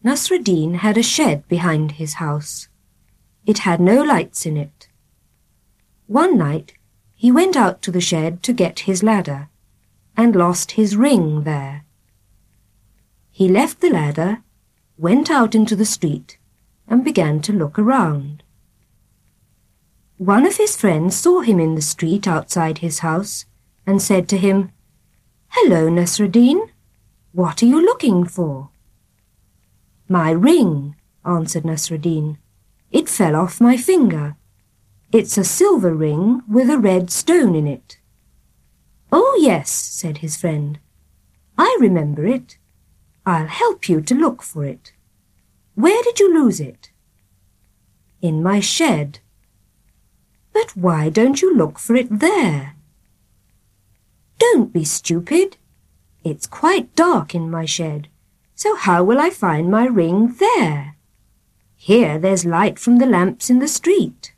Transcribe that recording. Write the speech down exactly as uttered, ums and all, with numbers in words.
Nasreddin had a shed behind his house. It had no lights in it. One night he went out to the shed to get his ladder, and lost his ring there. He left the ladder, went out into the street, and began to look around. One of his friends saw him in the street outside his house, and said to him, "Hello, Nasreddin, what are you looking for?" "My ring," answered Nasreddin. "It fell off my finger. It's a silver ring with a red stone in it." "Oh, yes," said his friend. "I remember it. I'll help you to look for it. Where did you lose it?" "In my shed." "But why don't you look for it there?" "Don't be stupid. It's quite dark in my shed, so how will I find my ring there? Here there's light from the lamps in the street."